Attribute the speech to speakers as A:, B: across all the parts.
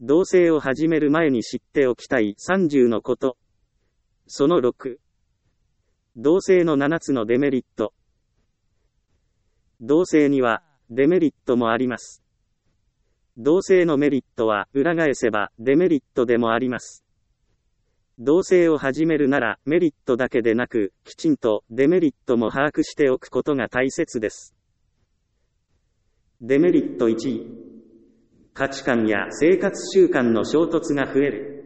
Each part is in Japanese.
A: 同棲を始める前に知っておきたい30のこと。その6。同棲の7つのデメリット。同棲にはデメリットもあります。同棲のメリットは裏返せばデメリットでもあります。同棲を始めるならメリットだけでなく、きちんとデメリットも把握しておくことが大切です。デメリット1。価値観や生活習慣の衝突が増える。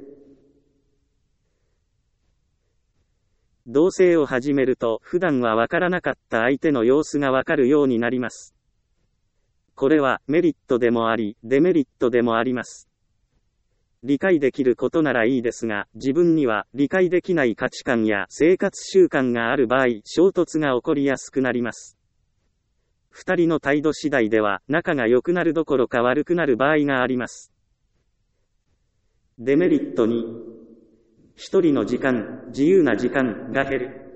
A: 同棲を始めると普段はわからなかった相手の様子がわかるようになります。これはメリットでもあり、デメリットでもあります。理解できることならいいですが、自分には理解できない価値観や生活習慣がある場合、衝突が起こりやすくなります。二人の態度次第では仲が良くなるどころか悪くなる場合があります。デメリット2。一人の時間、自由な時間が減る。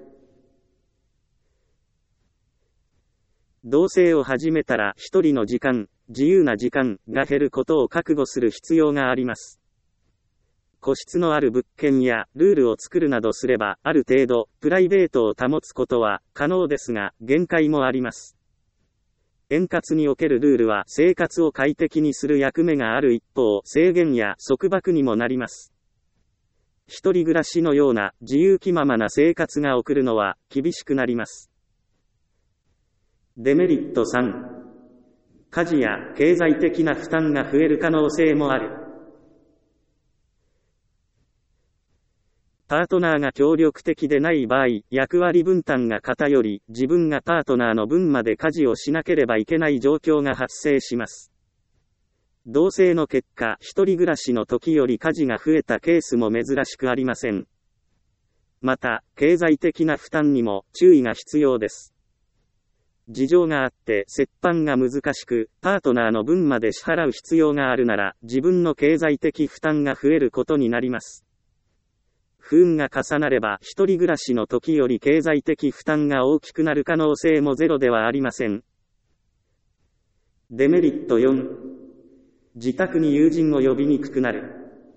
A: 同棲を始めたら一人の時間、自由な時間が減ることを覚悟する必要があります。個室のある物件やルールを作るなどすれば、ある程度プライベートを保つことは可能ですが、限界もあります。円滑におけるルールは生活を快適にする役目がある一方、制限や束縛にもなります。一人暮らしのような自由気ままな生活が送るのは厳しくなります。デメリット3。家事や経済的な負担が増える可能性もある。パートナーが協力的でない場合、役割分担が偏り、自分がパートナーの分まで家事をしなければいけない状況が発生します。同棲の結果、一人暮らしの時より家事が増えたケースも珍しくありません。また、経済的な負担にも注意が必要です。事情があって折半が難しく、パートナーの分まで支払う必要があるなら、自分の経済的負担が増えることになります。不運が重なれば、一人暮らしの時より経済的負担が大きくなる可能性もゼロではありません。デメリット4。自宅に友人を呼びにくくなる。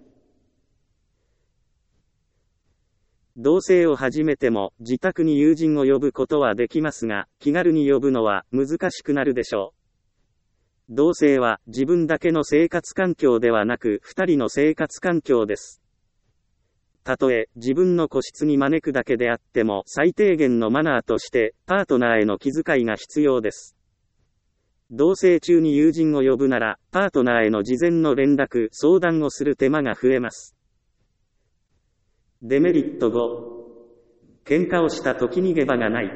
A: 同棲を始めても自宅に友人を呼ぶことはできますが、気軽に呼ぶのは難しくなるでしょう。同棲は自分だけの生活環境ではなく二人の生活環境です。たとえ自分の個室に招くだけであっても最低限のマナーとしてパートナーへの気遣いが必要です。同棲中に友人を呼ぶならパートナーへの事前の連絡、相談をする手間が増えます。デメリット5。喧嘩をした時逃げ場がない。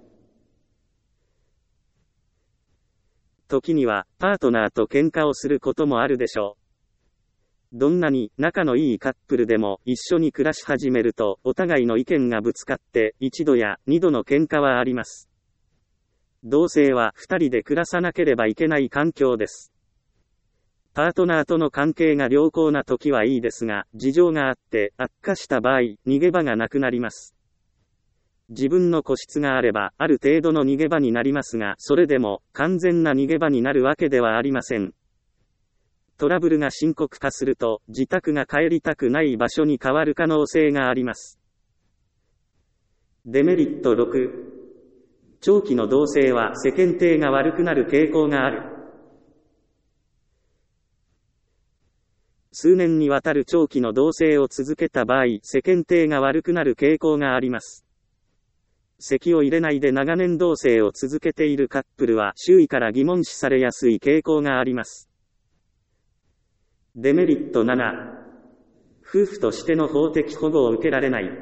A: 時にはパートナーと喧嘩をすることもあるでしょう。どんなに仲のいいカップルでも一緒に暮らし始めるとお互いの意見がぶつかって一度や二度の喧嘩はあります。同棲は二人で暮らさなければいけない環境です。パートナーとの関係が良好な時はいいですが、事情があって悪化した場合、逃げ場がなくなります。自分の個室があれば、ある程度の逃げ場になりますが、それでも完全な逃げ場になるわけではありません。トラブルが深刻化すると、自宅が帰りたくない場所に変わる可能性があります。デメリット6。長期の同棲は世間体が悪くなる傾向がある。数年にわたる長期の同棲を続けた場合、世間体が悪くなる傾向があります。籍を入れないで長年同棲を続けているカップルは周囲から疑問視されやすい傾向があります。デメリット7。夫婦としての法的保護を受けられない。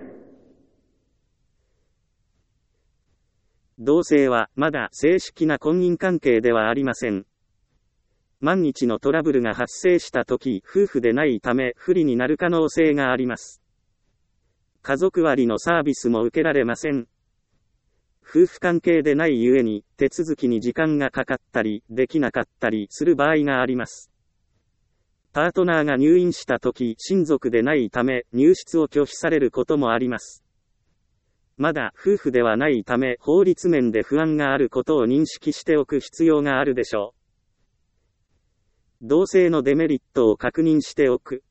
A: 同棲はまだ正式な婚姻関係ではありません。万一のトラブルが発生したとき、夫婦でないため不利になる可能性があります。家族割のサービスも受けられません。夫婦関係でないゆえに、手続きに時間がかかったり、できなかったりする場合があります。パートナーが入院したとき、親族でないため、入室を拒否されることもあります。まだ夫婦ではないため、法律面で不安があることを認識しておく必要があるでしょう。 同性のデメリットを確認しておく。